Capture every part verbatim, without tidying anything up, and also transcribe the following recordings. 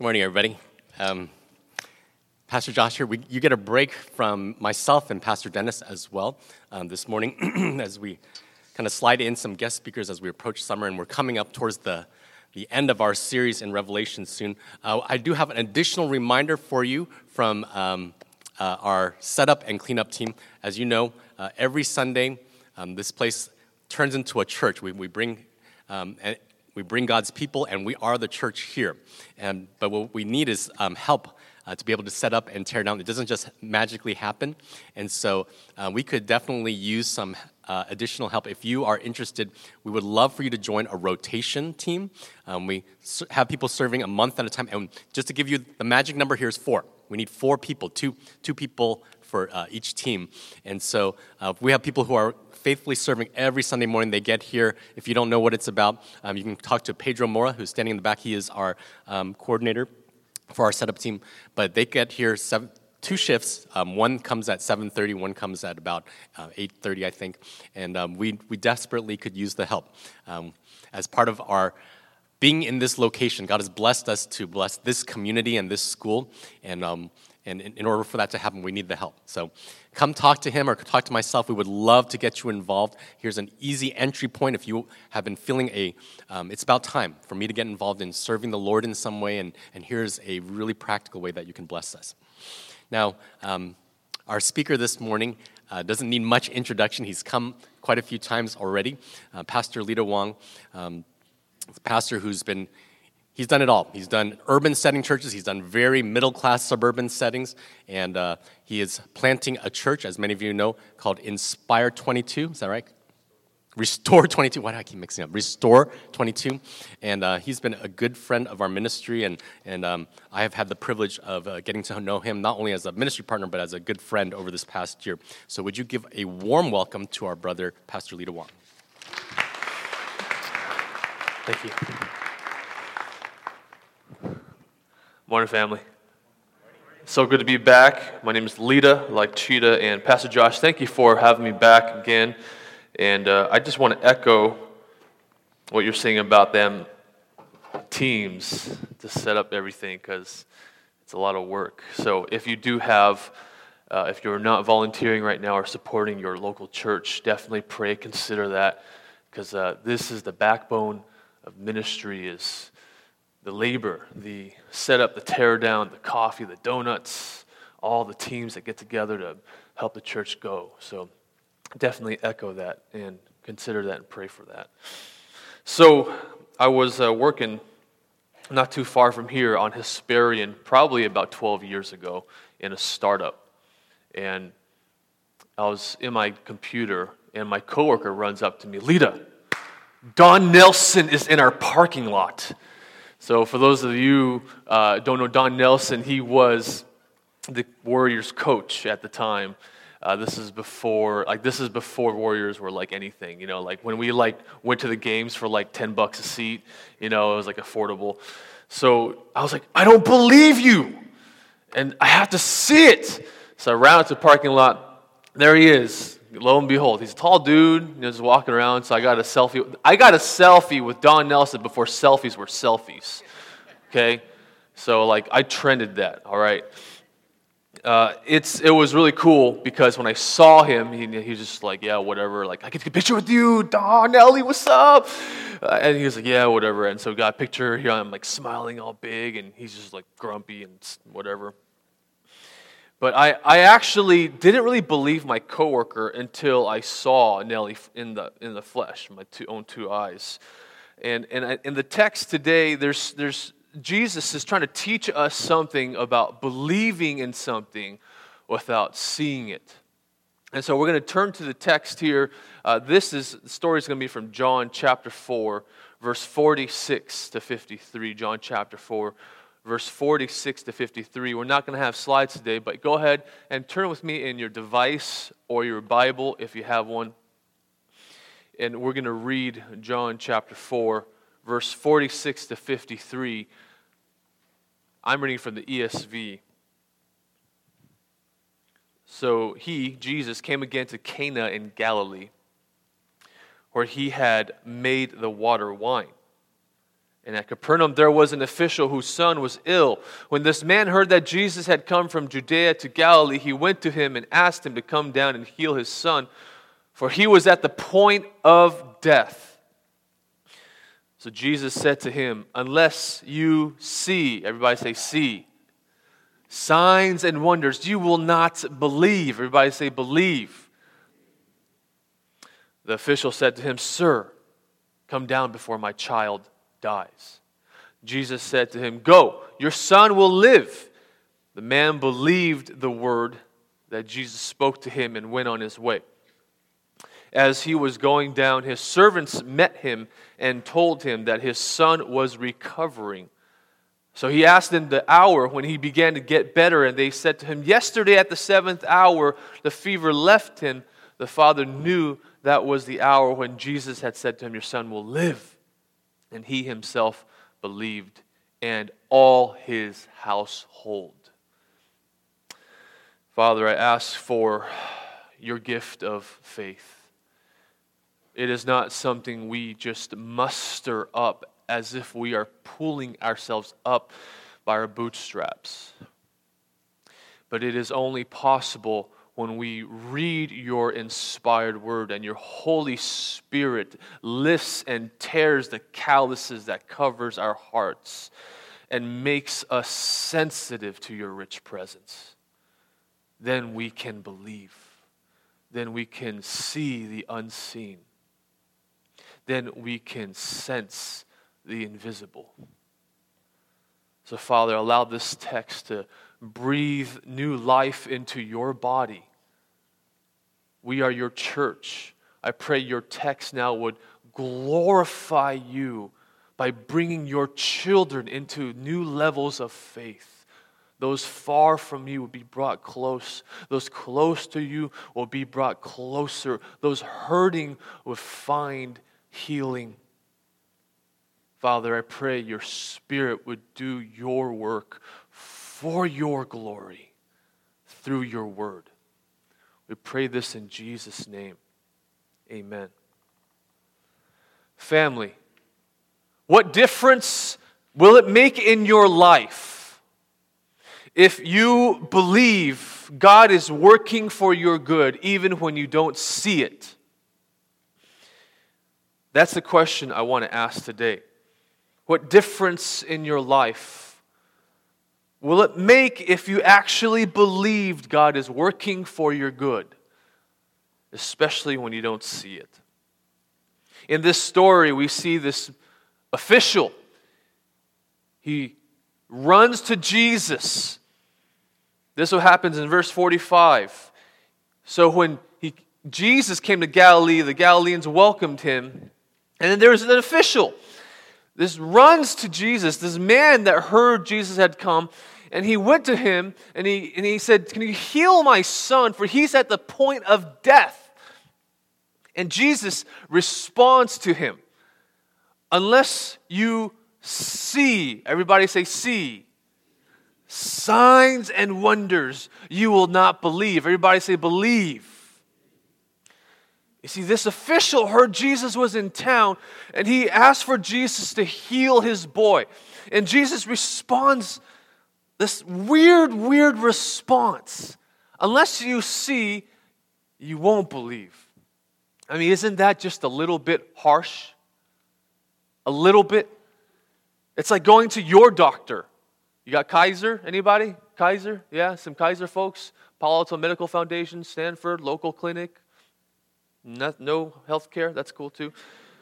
Good morning, everybody. Um, Pastor Josh here. We, you get a break from myself and Pastor Dennis as well um, this morning as we kind of slide in some guest speakers as we approach summer, and we're coming up towards the, the end of our series in Revelation soon. Uh, I do have an additional reminder for you from um, uh, our setup and cleanup team. As you know, uh, every Sunday, um, this place turns into a church. We, we bring... Um, and, We bring God's people, and we are the church here. And, but what we need is um, help uh, to be able to set up and tear down. It doesn't just magically happen. And so uh, we could definitely use some uh, additional help. If you are interested, we would love for you to join a rotation team. Um, we have people serving a month at a time. And just to give you the magic number here is four. We need four people, two, two people for uh, each team. And so uh, we have people who are faithfully serving every Sunday morning. They get here. If you don't know what it's about, um, you can talk to Pedro Mora, who's standing in the back. He is our um, coordinator for our setup team. But they get here seven, two shifts. Um, one comes at seven thirty, one comes at about uh, eight thirty, I think. And um, we, we desperately could use the help. Um, as part of our being in this location, God has blessed us to bless this community and this school. And um, And in order for that to happen, we need the help. So come talk to him or talk to myself. We would love to get you involved. Here's an easy entry point if you have been feeling a, um, it's about time for me to get involved in serving the Lord in some way, and, and here's a really practical way that you can bless us. Now, um, our speaker this morning uh, doesn't need much introduction. He's come quite a few times already. Uh, Pastor Lito Wong, um, pastor who's been He's done it all. He's done urban setting churches. He's done very middle-class suburban settings. And uh, he is planting a church, as many of you know, called Inspire twenty-two. Is that right? Restore twenty-two. Why do I keep mixing up? Restore twenty-two. And uh, he's been a good friend of our ministry. And, and um, I have had the privilege of uh, getting to know him not only as a ministry partner, but as a good friend over this past year. So would you give a warm welcome to our brother, Pastor Lito Wong. Thank you. Morning, family. So good to be back. My name is Lita, like Cheetah, and Pastor Josh, thank you for having me back again. And uh, I just want to echo what you're saying about them teams to set up everything, because it's a lot of work. So if you do have, uh, if you're not volunteering right now or supporting your local church, definitely pray, consider that, because uh, this is the backbone of ministry, is the labor, the setup, the tear down, the coffee, the donuts, all the teams that get together to help the church go. So definitely echo that and consider that and pray for that. So I was uh, working not too far from here on Hesperian, probably about twelve years ago, in a startup. And I was in my computer, and my coworker runs up to me, Lita, Don Nelson is in our parking lot. So for those of you who uh, don't know Don Nelson, he was the Warriors coach at the time. Uh, this is before, like this is before Warriors were like anything, you know, like when we like went to the games for like ten bucks a seat, you know, it was like affordable. So I was like, I don't believe you, and I have to see it. So I ran out to the parking lot. There he is. Lo and behold, he's a tall dude, you know, just walking around. So I got a selfie. I got a selfie with Don Nelson before selfies were selfies. Okay, so like I trended that. All right, uh, it's it was really cool because when I saw him, he, he was just like, yeah, whatever. Like I get to get a picture with you, Don Nelly, what's up? Uh, and he was like, yeah, whatever. And so we got a picture here. I'm like smiling all big, and he's just like grumpy and whatever. But I, I actually didn't really believe my coworker until I saw Nelly in the in the flesh, my two, own two eyes. And and I, in the text today, there's there's Jesus is trying to teach us something about believing in something without seeing it. And so we're going to turn to the text here. Uh, this is the story is going to be from John chapter four, verse forty-six to fifty-three. John chapter four. Verse forty-six to fifty-three. We're not going to have slides today, but go ahead and turn with me in your device or your Bible if you have one. And we're going to read John chapter four, verse forty-six to fifty-three. I'm reading from the E S V. So he, Jesus, came again to Cana in Galilee, where he had made the water wine. And at Capernaum there was an official whose son was ill. When this man heard that Jesus had come from Judea to Galilee, he went to him and asked him to come down and heal his son, for he was at the point of death. So Jesus said to him, unless you see, everybody say see, signs and wonders, you will not believe. Everybody say believe. The official said to him, Sir, come down before my child dies. Jesus said to him, Go, your son will live. The man believed the word that Jesus spoke to him and went on his way. As he was going down, his servants met him and told him that his son was recovering. So he asked them the hour when he began to get better, and they said to him, Yesterday at the seventh hour, the fever left him. The father knew that was the hour when Jesus had said to him, Your son will live. And he himself believed, and all his household. Father, I ask for your gift of faith. It is not something we just muster up as if we are pulling ourselves up by our bootstraps. But it is only possible when we read your inspired word and your Holy Spirit lifts and tears the calluses that covers our hearts and makes us sensitive to your rich presence. Then we can believe. Then we can see the unseen. Then we can sense the invisible. So, Father, allow this text to breathe new life into your body. We are your church. I pray your text now would glorify you by bringing your children into new levels of faith. Those far from you will be brought close. Those close to you will be brought closer. Those hurting will find healing. Father, I pray your Spirit would do your work for your glory through your word. We pray this in Jesus' name. Amen. Family, what difference will it make in your life if you believe God is working for your good even when you don't see it? That's the question I want to ask today. What difference in your life will it make if you actually believed God is working for your good, especially when you don't see it? In this story, we see this official. He runs to Jesus. This is what happens in verse forty-five. So when he, Jesus came to Galilee, the Galileans welcomed him. And then there's an official. This runs to Jesus, this man that heard Jesus had come, and he went to him and he, and he said, Can you heal my son? For he's at the point of death. And Jesus responds to him, Unless you see, everybody say see, signs and wonders, you will not believe. Everybody say believe. You see, this official heard Jesus was in town, and he asked for Jesus to heal his boy. And Jesus responds, this weird, weird response. Unless you see, you won't believe. I mean, isn't that just a little bit harsh? A little bit? It's like going to your doctor. You got Kaiser? Anybody? Kaiser? Yeah, some Kaiser folks. Palo Alto Medical Foundation, Stanford, local clinic. No, no health care, that's cool too.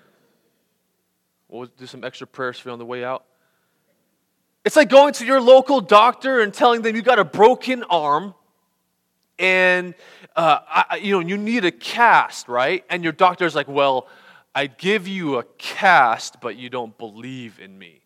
We'll do some extra prayers for you on the way out. It's like going to your local doctor and telling them you got a broken arm and uh, I, you know you need a cast, right? And your doctor's like, well, I'd give you a cast, but you don't believe in me.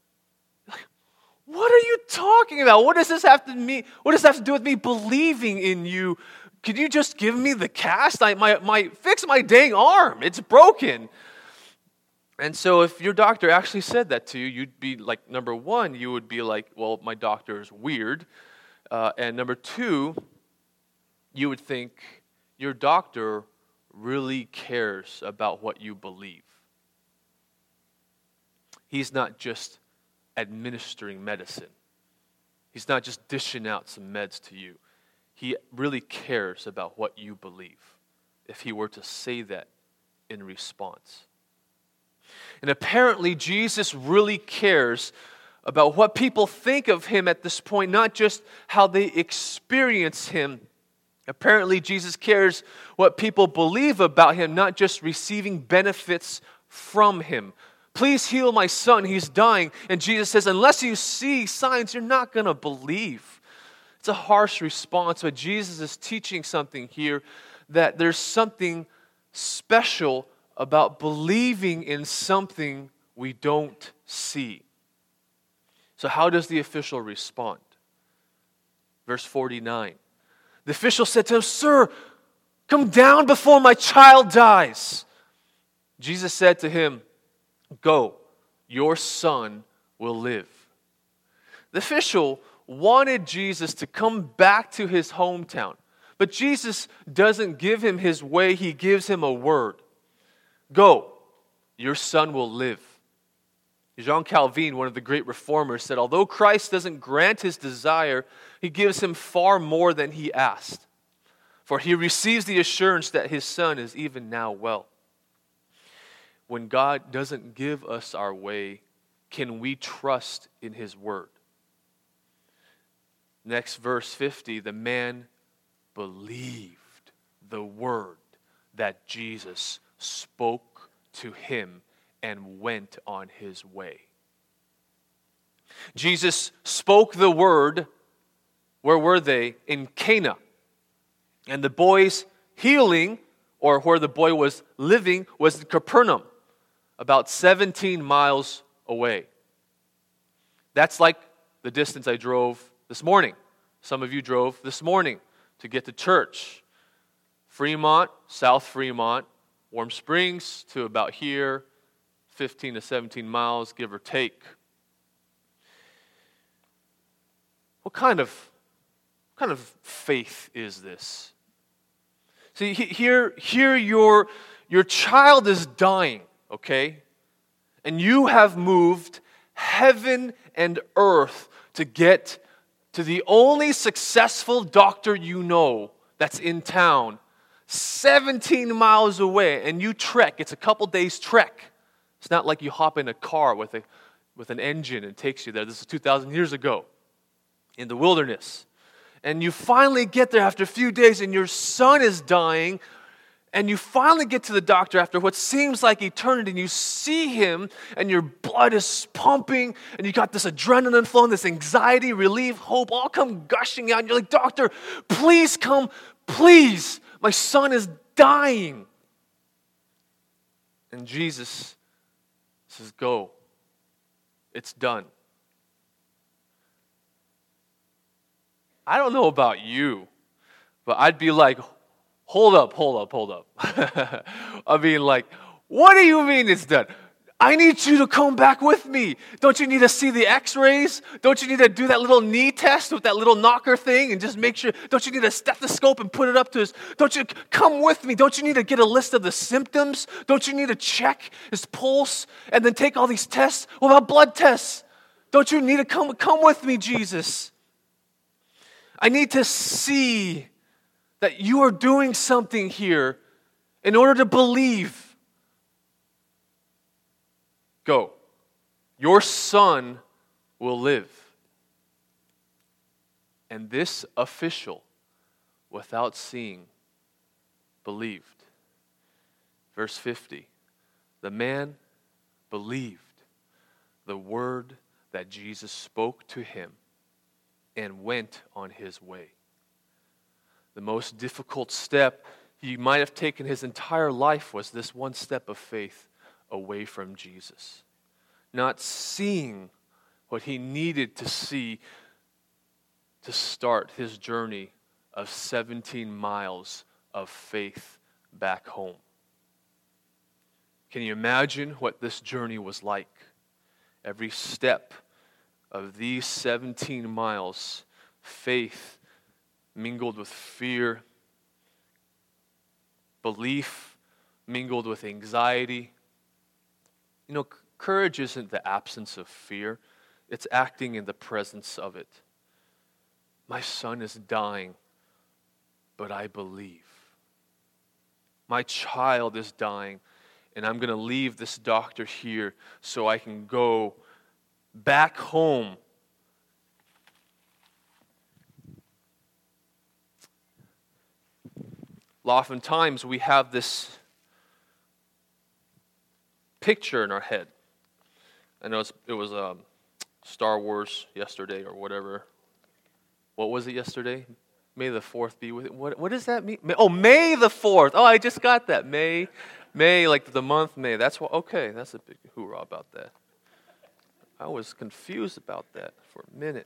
What are you talking about? What does this have to mean? What does this have to do with me believing in you? Could you just give me the cast? I my, my fix my dang arm. It's broken. And so if your doctor actually said that to you, you'd be like, number one, you would be like, well, my doctor is weird. Uh, and number two, you would think your doctor really cares about what you believe. He's not just administering medicine. He's not just dishing out some meds to you. He really cares about what you believe if he were to say that in response. And apparently Jesus really cares about what people think of him at this point, not just how they experience him. Apparently Jesus cares what people believe about him, not just receiving benefits from him. Please heal my son, he's dying. And Jesus says, unless you see signs, you're not going to believe. It's a harsh response, but Jesus is teaching something here, that there's something special about believing in something we don't see. So how does the official respond? Verse forty-nine. The official said to him, "Sir, come down before my child dies." Jesus said to him, "Go, your son will live." The official wanted Jesus to come back to his hometown, but Jesus doesn't give him his way, he gives him a word. Go, your son will live. Jean Calvin, one of the great reformers, said, although Christ doesn't grant his desire, he gives him far more than he asked. For he receives the assurance that his son is even now well. When God doesn't give us our way, can we trust in his word? Next verse fifty, the man believed the word that Jesus spoke to him and went on his way. Jesus spoke the word. Where were they? In Cana. And the boy's healing, or where the boy was living, was in Capernaum, about seventeen miles away. That's like the distance I drove this morning. Some of you drove this morning to get to church. Fremont, South Fremont, Warm Springs to about here, fifteen to seventeen miles, give or take. What kind of, what kind of faith is this? See, here, here your, your child is dying, okay? And you have moved heaven and earth to get to the only successful doctor you know that's in town, seventeen miles away, and you trek. It's a couple days trek. It's not like you hop in a car with a with an engine and takes you there. This is two thousand years ago in the wilderness. And you finally get there after a few days and your son is dying, and you finally get to the doctor after what seems like eternity, and you see him and your blood is pumping and you got this adrenaline flowing, this anxiety, relief, hope, all come gushing out. And you're like, doctor, please come, please. My son is dying. And Jesus says, go. It's done. I don't know about you, but I'd be like, hold up, hold up, hold up. I mean, like, what do you mean it's done? I need you to come back with me. Don't you need to see the x-rays? Don't you need to do that little knee test with that little knocker thing and just make sure? Don't you need a stethoscope and put it up to his? Don't you come with me? Don't you need to get a list of the symptoms? Don't you need to check his pulse and then take all these tests? What about blood tests? Don't you need to come, come with me, Jesus? I need to see that you are doing something here in order to believe. Go. Your son will live. And this official, without seeing, believed. Verse fifty. The man believed the word that Jesus spoke to him and went on his way. The most difficult step he might have taken his entire life was this one step of faith away from Jesus. Not seeing what he needed to see to start his journey of seventeen miles of faith back home. Can you imagine what this journey was like? Every step of these seventeen miles, faith mingled with fear, belief mingled with anxiety. You know, Courage isn't the absence of fear. It's acting in the presence of it. My son is dying, but I believe. My child is dying, and I'm going to leave this doctor here so I can go back home. Oftentimes we have this picture in our head. I know it's, it was um, Star Wars yesterday or whatever. What was it yesterday? May the fourth be with it. What, what does that mean? May, oh, May the fourth. Oh, I just got that. May, May, like the month May. That's what. Okay, that's a big hoorah about that. I was confused about that for a minute.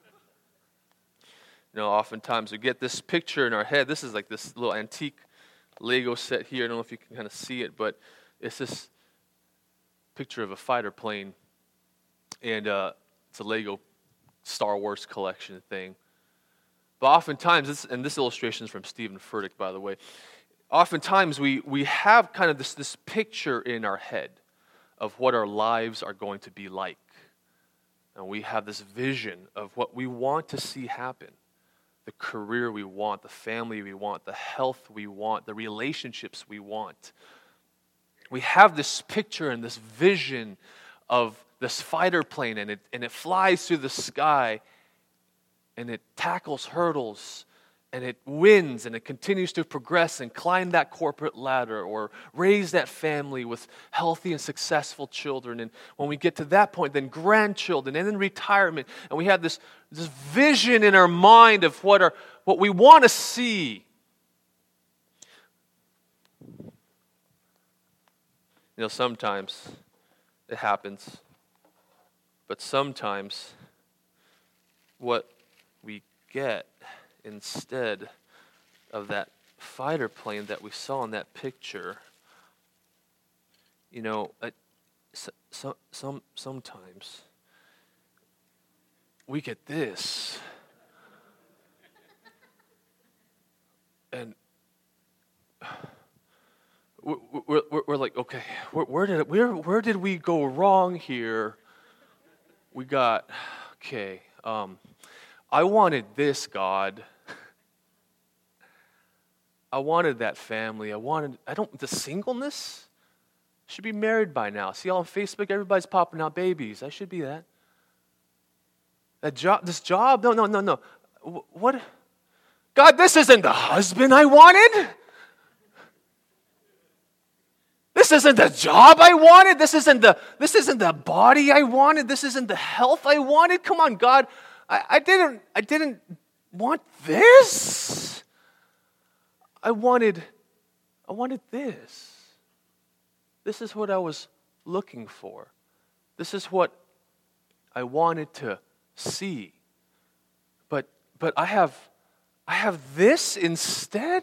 You know, oftentimes we get this picture in our head. This is like this little antique Lego set here. I don't know if you can kind of see it, but it's this picture of a fighter plane, and uh, it's a Lego Star Wars collection thing. But oftentimes, this, and this illustration is from Stephen Furtick, by the way, oftentimes we, we have kind of this, this picture in our head of what our lives are going to be like. And we have this vision of what we want to see happen. The career we want, the family we want, the health we want, the relationships we want. We have this picture and this vision of this fighter plane, and it, and it flies through the sky, and it tackles hurdles, and it wins, and it continues to progress and climb that corporate ladder or raise that family with healthy and successful children. And when we get to that point, then grandchildren, and then retirement, and we have this, this vision in our mind of what, our, what we want to see. You know, sometimes it happens, but sometimes what we get instead of that fighter plane that we saw in that picture, you know, uh, so, so, some sometimes we get this, and we're, we're, we're like, okay, where, where did where where did we go wrong here? We got okay. Um, I wanted this, God. I wanted that family. I wanted, I don't, the singleness? I should be married by now. See, all on Facebook, everybody's popping out babies. I should be that. That job, this job? No, no, no, no. What? God, this isn't the husband I wanted. This isn't the job I wanted. This isn't the, this isn't the body I wanted. This isn't the health I wanted. Come on, God. I, I didn't, I didn't want this. I wanted, I wanted this. This is what I was looking for. This is what I wanted to see. But, but I have, I have this instead.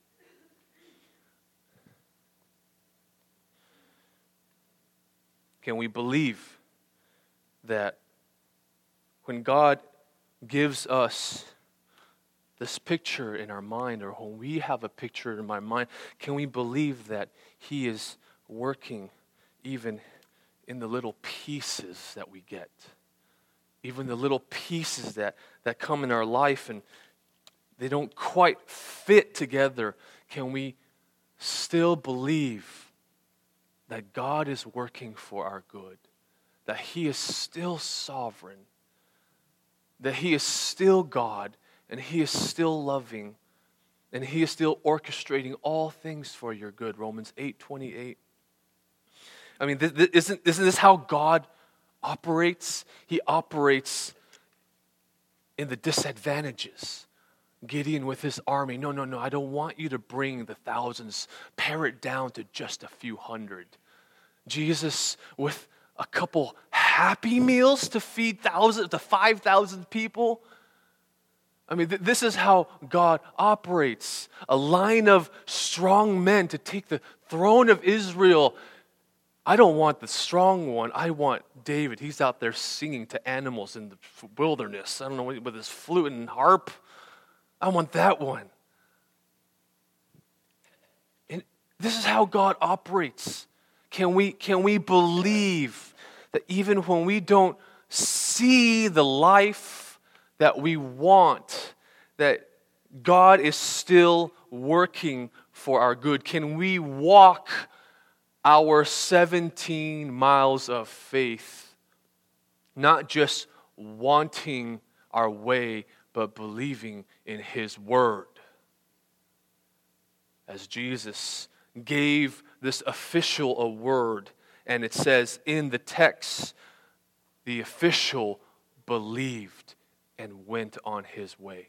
Can we believe that when God gives us this picture in our mind, or when we have a picture in my mind, can we believe that He is working even in the little pieces that we get? Even the little pieces that, that come in our life and they don't quite fit together. Can we still believe that God is working for our good? That He is still sovereign? That He is still God, and He is still loving, and He is still orchestrating all things for your good. Romans eight twenty-eight. I mean, th- th- isn't, isn't this how God operates? He operates in the disadvantages. Gideon with his army, no, no, no, I don't want you to bring the thousands, pare it down to just a few hundred. Jesus with a couple happy meals to feed thousands, to five thousand people. I mean, th- this is how God operates. A line of strong men to take the throne of Israel. I don't want the strong one. I want David. He's out there singing to animals in the wilderness. I don't know, with his flute and harp. I want that one. And this is how God operates. Can we, can we believe that even when we don't see the life that we want, that God is still working for our good? Can we walk our seventeen miles of faith, not just wanting our way, but believing in His Word? As Jesus gave this official a word, and it says in the text, the official believed and went on his way.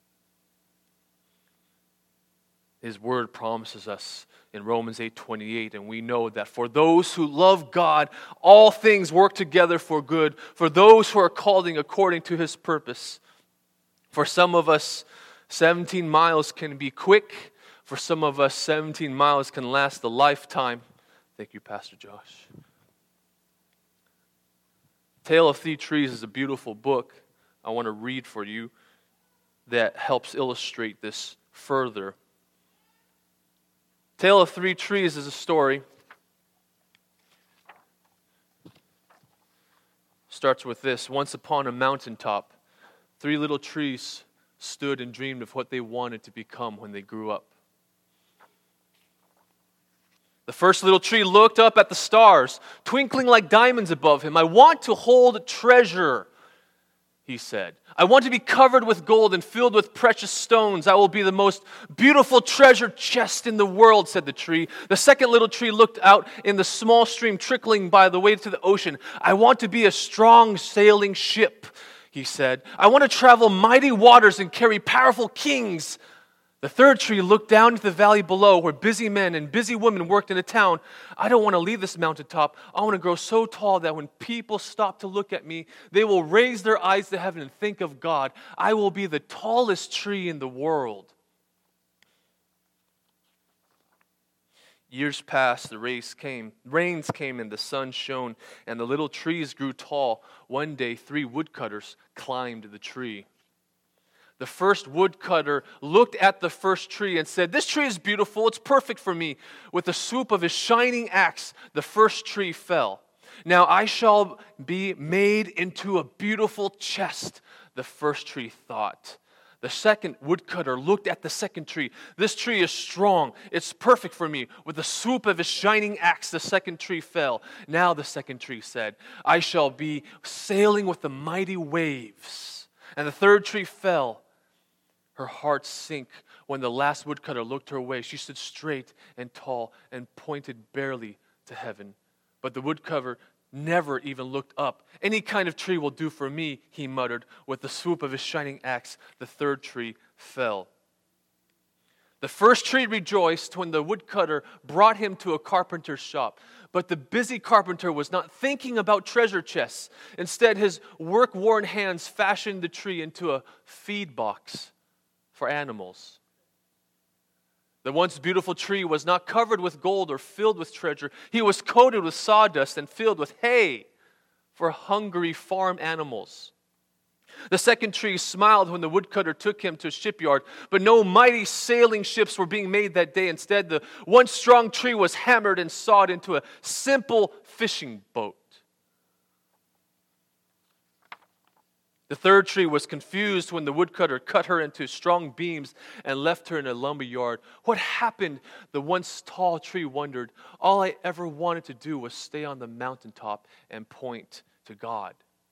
His word promises us in Romans eight twenty-eight, and we know that for those who love God, all things work together for good, for those who are called according to His purpose. For some of us, seventeen miles can be quick. For some of us, seventeen miles can last a lifetime. Thank you, Pastor Josh. Tale of Three Trees is a beautiful book I want to read for you that helps illustrate this further. Tale of Three Trees is a story. Starts with this. Once upon a mountaintop, three little trees stood and dreamed of what they wanted to become when they grew up. The first little tree looked up at the stars, twinkling like diamonds above him. I want to hold treasure, he said. I want to be covered with gold and filled with precious stones. I will be the most beautiful treasure chest in the world, said the tree. The second little tree looked out in the small stream trickling by the way to the ocean. I want to be a strong sailing ship, he said. I want to travel mighty waters and carry powerful kings. The third tree looked down into the valley below where busy men and busy women worked in a town. I don't want to leave this mountaintop. I want to grow so tall that when people stop to look at me, they will raise their eyes to heaven and think of God. I will be the tallest tree in the world. Years passed, the race came, rains came, and the sun shone, and the little trees grew tall. One day, three woodcutters climbed the tree. The first woodcutter looked at the first tree and said, "This tree is beautiful, it's perfect for me." With the swoop of his shining axe, the first tree fell. "Now I shall be made into a beautiful chest," the first tree thought. The second woodcutter looked at the second tree. "This tree is strong, it's perfect for me." With the swoop of his shining axe, the second tree fell. Now the second tree said, "I shall be sailing with the mighty waves." And the third tree fell. Her heart sank when the last woodcutter looked her way. She stood straight and tall and pointed barely to heaven. But the woodcutter never even looked up. "Any kind of tree will do for me," he muttered. With the swoop of his shining axe, the third tree fell. The first tree rejoiced when the woodcutter brought him to a carpenter's shop. But the busy carpenter was not thinking about treasure chests. Instead, his work-worn hands fashioned the tree into a feed box for animals. The once beautiful tree was not covered with gold or filled with treasure. He was coated with sawdust and filled with hay for hungry farm animals. The second tree smiled when the woodcutter took him to a shipyard, but no mighty sailing ships were being made that day. Instead, the once strong tree was hammered and sawed into a simple fishing boat. The third tree was confused when the woodcutter cut her into strong beams and left her in a lumber yard. What happened? The once tall tree wondered. All I ever wanted to do was stay on the mountaintop and point to God.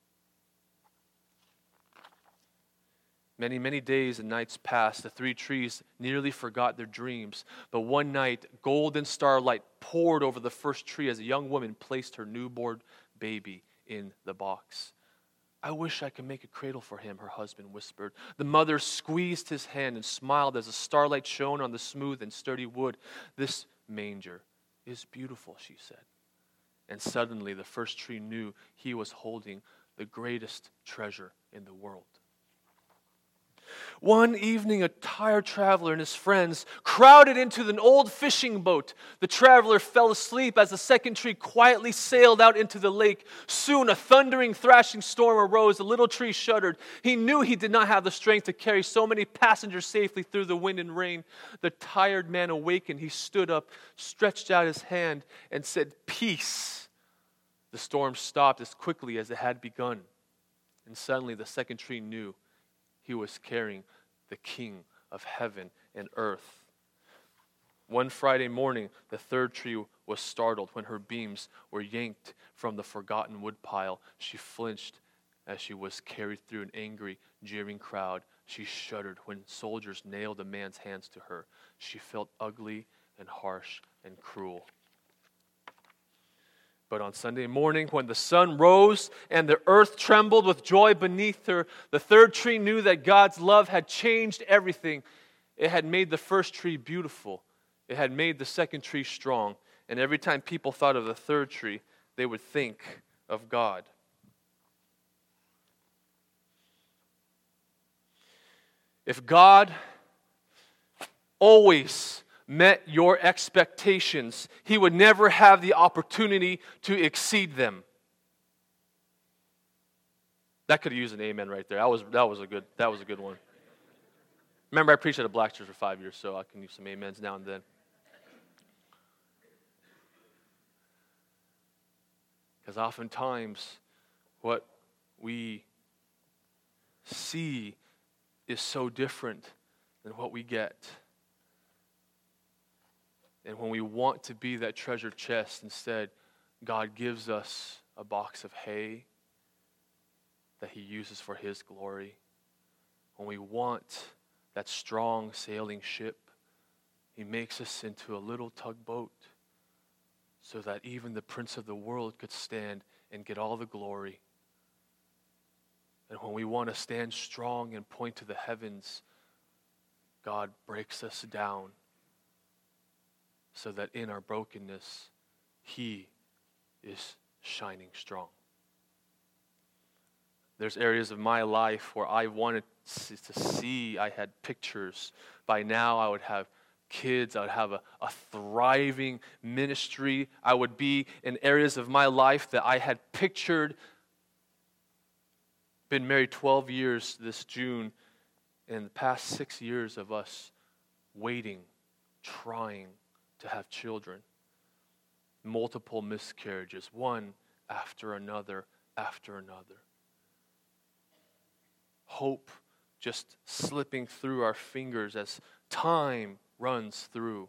Many, many days and nights passed. The three trees nearly forgot their dreams. But one night, golden starlight poured over the first tree as a young woman placed her newborn baby in the box. "I wish I could make a cradle for him," her husband whispered. The mother squeezed his hand and smiled as the starlight shone on the smooth and sturdy wood. "This manger is beautiful," she said. And suddenly the first tree knew he was holding the greatest treasure in the world. One evening, a tired traveler and his friends crowded into an old fishing boat. The traveler fell asleep as the second tree quietly sailed out into the lake. Soon, a thundering, thrashing storm arose. The little tree shuddered. He knew he did not have the strength to carry so many passengers safely through the wind and rain. The tired man awakened. He stood up, stretched out his hand, and said, "Peace." The The storm stopped as quickly as it had begun. And suddenly the second tree knew he was carrying the King of heaven and earth. One Friday morning, the third tree was startled when her beams were yanked from the forgotten woodpile. She flinched as she was carried through an angry, jeering crowd. She shuddered when soldiers nailed a man's hands to her. She felt ugly and harsh and cruel. But on Sunday morning, when the sun rose and the earth trembled with joy beneath her, the third tree knew that God's love had changed everything. It had made the first tree beautiful. It had made the second tree strong. And every time people thought of the third tree, they would think of God. If God always met your expectations, He would never have the opportunity to exceed them. That could have used an amen right there. That was, that was a good, that was a good one. Remember, I preached at a black church for five years, so I can use some amens now and then. Because oftentimes, what we see is so different than what we get. And when we want to be that treasure chest, instead, God gives us a box of hay that He uses for His glory. When we want that strong sailing ship, He makes us into a little tugboat so that even the prince of the world could stand and get all the glory. And when we want to stand strong and point to the heavens, God breaks us down so that in our brokenness, He is shining strong. There's areas of my life where I wanted to see, I had pictures. By now, I would have kids, I would have a, a thriving ministry. I would be in areas of my life that I had pictured. Been married twelve years this June, and the past six years of us waiting, trying to have children. Multiple miscarriages, one after another, after another. Hope just slipping through our fingers as time runs through.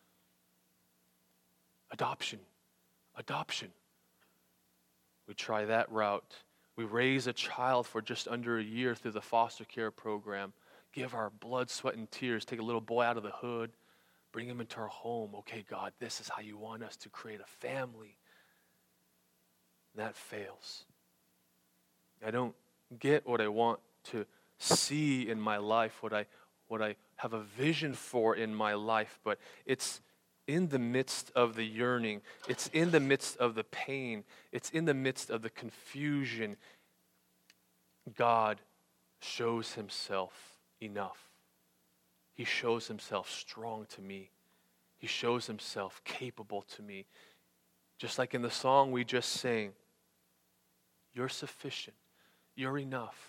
Adoption, adoption. We try that route. We raise a child for just under a year through the foster care program. Give our blood, sweat, and tears. Take a little boy out of the hood. Bring him into our home. Okay, God, this is how you want us to create a family. That fails. I don't get what I want to see in my life, what I, what I have a vision for in my life, but it's in the midst of the yearning, it's in the midst of the pain, it's in the midst of the confusion, God shows Himself enough. He shows Himself strong to me. He shows Himself capable to me. Just like in the song we just sang, you're sufficient, you're enough.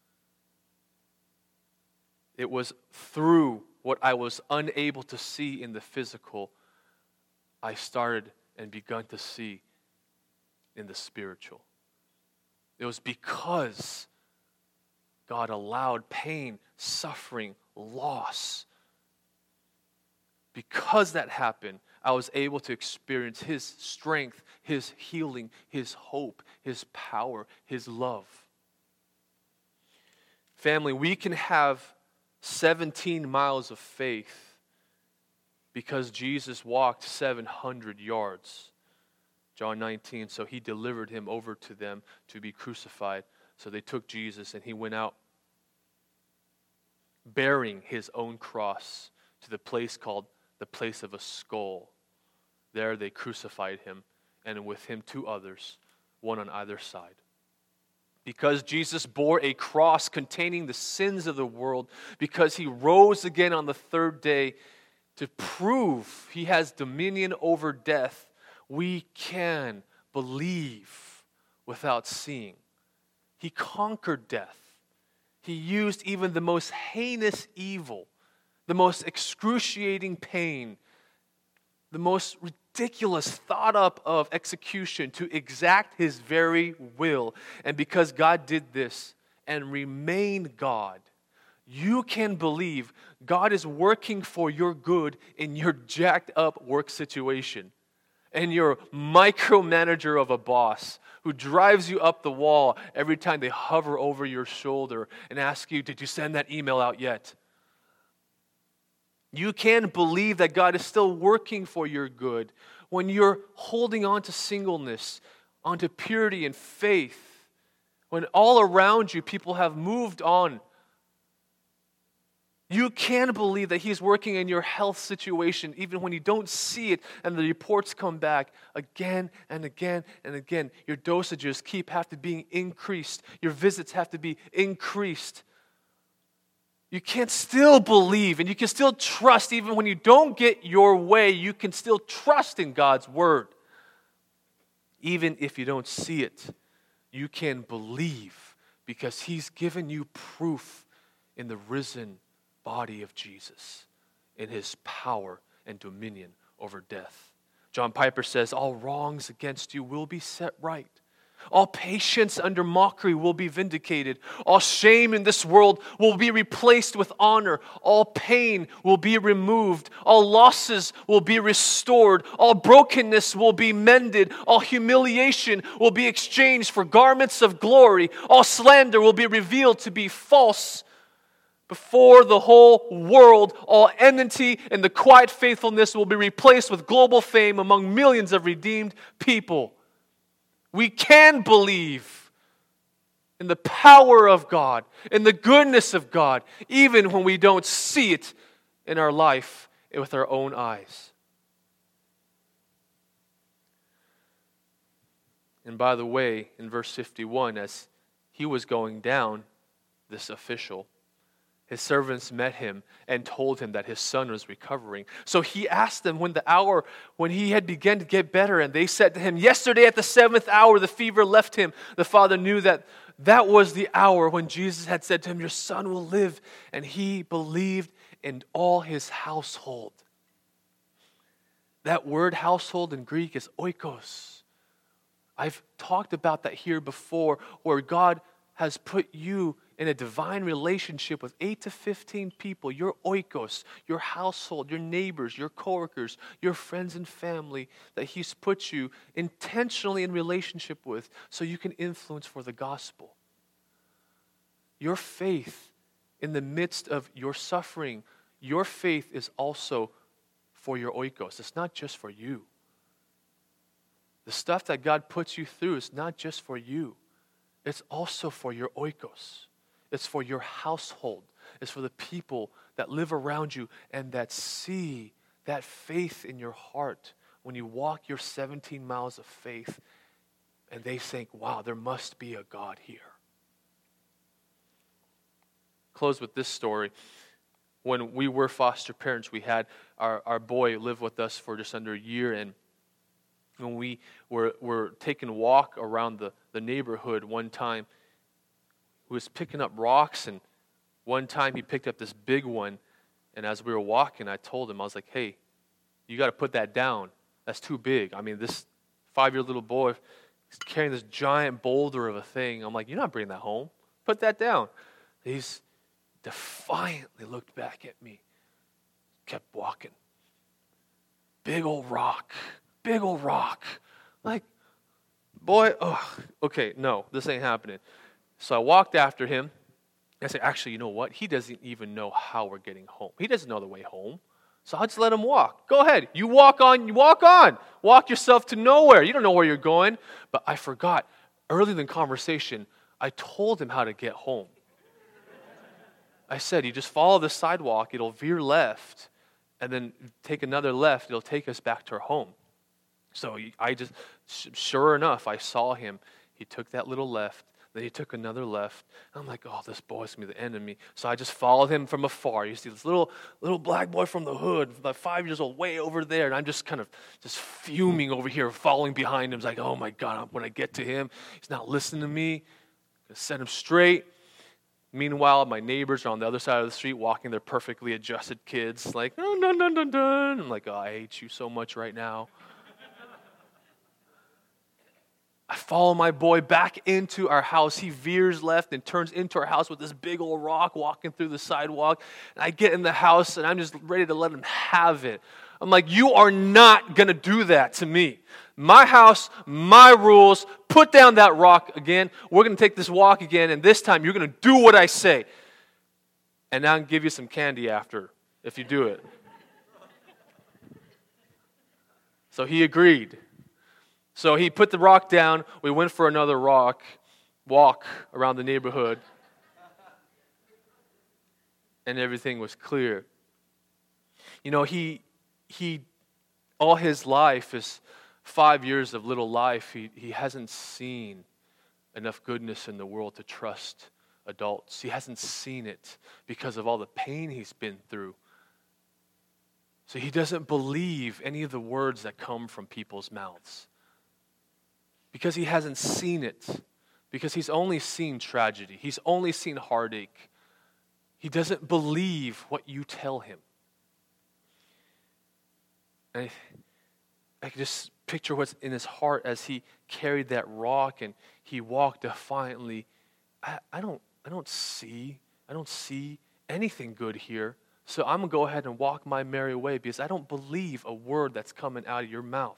It was through what I was unable to see in the physical, I started and begun to see in the spiritual. It was because God allowed pain, suffering, loss. Because that happened, I was able to experience His strength, His healing, His hope, His power, His love. Family, we can have seventeen miles of faith because Jesus walked seven hundred yards. John nineteen, so He delivered Him over to them to be crucified. So they took Jesus and He went out bearing His own cross to the place called the place of a skull. There they crucified Him, and with Him two others, one on either side. Because Jesus bore a cross containing the sins of the world, because He rose again on the third day to prove He has dominion over death, we can believe without seeing. He conquered death. He used even the most heinous evil, the most excruciating pain, the most ridiculous, thought up of execution to exact his very will. And because God did this and remained God, you can believe God is working for your good in your jacked up work situation. And your micromanager of a boss who drives you up the wall every time they hover over your shoulder and ask you, did you send that email out yet? You can believe that God is still working for your good when you're holding on to singleness, onto purity and faith, when all around you people have moved on. You can believe that He's working in your health situation even when you don't see it and the reports come back again and again and again. Your dosages keep have to be increased. Your visits have to be increased. You can still believe and you can still trust even when you don't get your way. You can still trust in God's word. Even if you don't see it, you can believe because He's given you proof in the risen body of Jesus, in His power and dominion over death. John Piper says, all wrongs against you will be set right. All patience under mockery will be vindicated. All shame in this world will be replaced with honor. All pain will be removed. All losses will be restored. All brokenness will be mended. All humiliation will be exchanged for garments of glory. All slander will be revealed to be false. Before the whole world, all enmity and the quiet faithfulness will be replaced with global fame among millions of redeemed people. We can believe in the power of God, in the goodness of God, even when we don't see it in our life with our own eyes. And by the way, in verse fifty-one, as he was going down, this official, his servants met him and told him that his son was recovering. So he asked them when the hour, when he had begun to get better, and they said to him, yesterday at the seventh hour the fever left him. The father knew that that was the hour when Jesus had said to him, your son will live. And he believed in all his household. That word household in Greek is oikos. I've talked about that here before, where God has put you in a divine relationship with eight to fifteen people, your oikos, your household, your neighbors, your coworkers, your friends and family that He's put you intentionally in relationship with so you can influence for the gospel. Your faith in the midst of your suffering, your faith is also for your oikos. It's not just for you. The stuff that God puts you through is not just for you. It's also for your oikos. It's for your household. It's for the people that live around you and that see that faith in your heart when you walk your seventeen miles of faith and they think, wow, there must be a God here. Close with this story. When we were foster parents, we had our, our boy live with us for just under a year, and when we were, were taking a walk around the, the neighborhood one time, he was picking up rocks, and one time he picked up this big one, and as we were walking, I told him, I was like, hey, you got to put that down. That's too big. I mean, this five-year-old little boy is carrying this giant boulder of a thing. I'm like, you're not bringing that home. Put that down. He's defiantly looked back at me, kept walking. Big old rock. Big old rock. Like, boy, oh, okay, no, this ain't happening. So I walked after him. I said, actually, you know what? He doesn't even know how we're getting home. He doesn't know the way home. So I'll just let him walk. Go ahead. You walk on, you walk on. Walk yourself to nowhere. You don't know where you're going. But I forgot, early in the conversation, I told him how to get home. I said, you just follow the sidewalk. It'll veer left. And then take another left. It'll take us back to our home. So I just, sure enough, I saw him. He took that little left. Then he took another left. And I'm like, oh, this boy's going to be the enemy. So I just followed him from afar. You see this little little black boy from the hood, about five years old, way over there. And I'm just kind of just fuming over here, following behind him. It's like, oh, my God, when I get to him, he's not listening to me. I'm going to set him straight. Meanwhile, my neighbors are on the other side of the street walking their perfectly adjusted kids, like, dun, dun, dun, dun, dun. I'm like, oh, I hate you so much right now. I follow my boy back into our house. He veers left and turns into our house with this big old rock walking through the sidewalk. And I get in the house and I'm just ready to let him have it. I'm like, you are not going to do that to me. My house, my rules. Put down that rock again. We're going to take this walk again. And this time you're going to do what I say. And I'll give you some candy after if you do it. So he agreed. So he put the rock down. We went for another rock, walk around the neighborhood. And everything was clear. You know, he, he, all his life, his five years of little life, he, he hasn't seen enough goodness in the world to trust adults. He hasn't seen it because of all the pain he's been through. So he doesn't believe any of the words that come from people's mouths. Because he hasn't seen it. Because he's only seen tragedy. He's only seen heartache. He doesn't believe what you tell him. And I, I can just picture what's in his heart as he carried that rock and he walked defiantly. I, I don't I don't see, I don't see anything good here. So I'm going to go ahead and walk my merry way because I don't believe a word that's coming out of your mouth.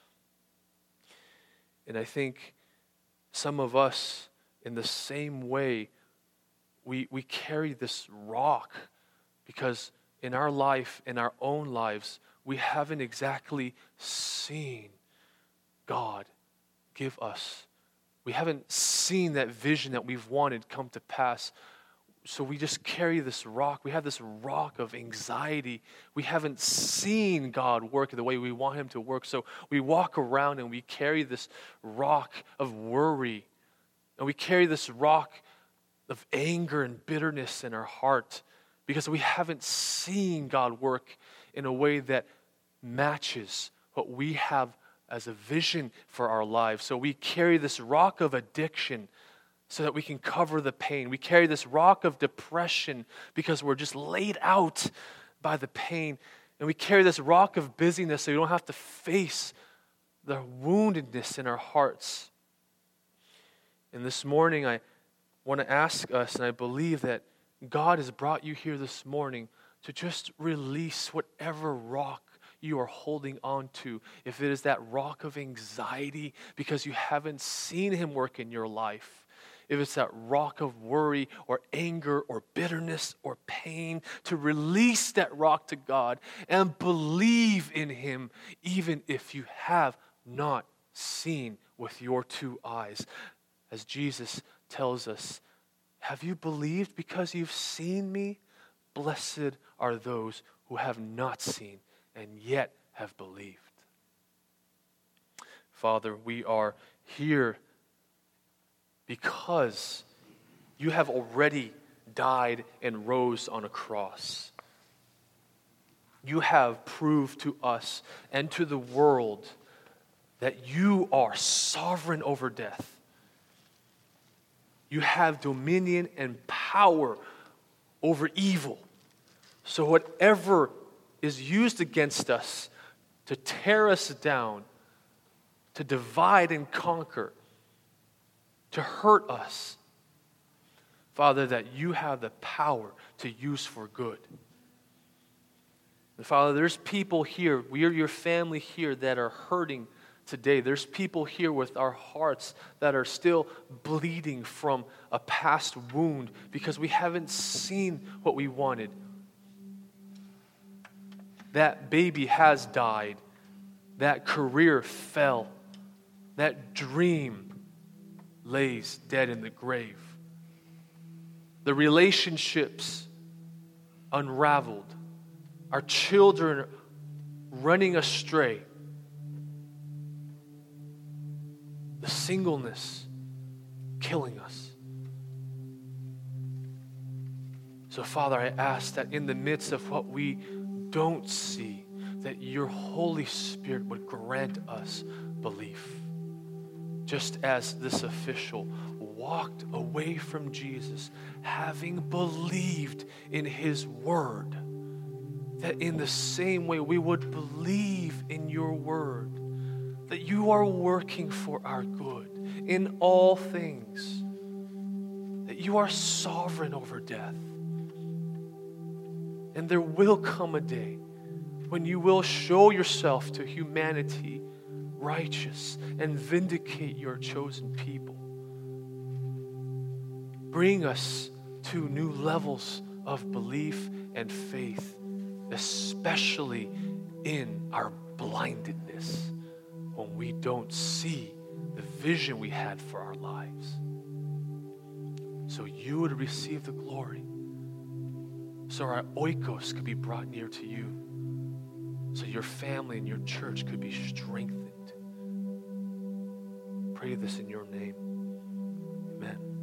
And I think some of us, in the same way, we, we carry this rock because in our life, in our own lives, we haven't exactly seen God give us. We haven't seen that vision that we've wanted come to pass. So we just carry this rock. We have this rock of anxiety. We haven't seen God work the way we want him to work. So we walk around and we carry this rock of worry. And we carry this rock of anger and bitterness in our heart because we haven't seen God work in a way that matches what we have as a vision for our lives. So we carry this rock of addiction so that we can cover the pain. We carry this rock of depression because we're just laid out by the pain. And we carry this rock of busyness so we don't have to face the woundedness in our hearts. And this morning I want to ask us, and I believe that God has brought you here this morning to just release whatever rock you are holding on to. If it is that rock of anxiety because you haven't seen him work in your life, if it's that rock of worry or anger or bitterness or pain, to release that rock to God and believe in him even if you have not seen with your two eyes. As Jesus tells us, have you believed because you've seen me? Blessed are those who have not seen and yet have believed. Father, we are here because you have already died and rose on a cross. You have proved to us and to the world that you are sovereign over death. You have dominion and power over evil. So whatever is used against us to tear us down, to divide and conquer, to hurt us, Father, that you have the power to use for good. And Father, there's people here, we are your family here that are hurting today. There's people here with our hearts that are still bleeding from a past wound because we haven't seen what we wanted. That baby has died. That career fell. That dream lays dead in the grave. The relationships unraveled. Our children running astray. The singleness killing us. So, Father, I ask that in the midst of what we don't see, that your Holy Spirit would grant us belief. Just as this official walked away from Jesus, having believed in his word, that in the same way we would believe in your word, that you are working for our good in all things, that you are sovereign over death. And there will come a day when you will show yourself to humanity righteous and vindicate your chosen people. Bring us to new levels of belief and faith, especially in our blindedness when we don't see the vision we had for our lives. So you would receive the glory, so our oikos could be brought near to you, so your family and your church could be strengthened. Pray this in your name. Amen.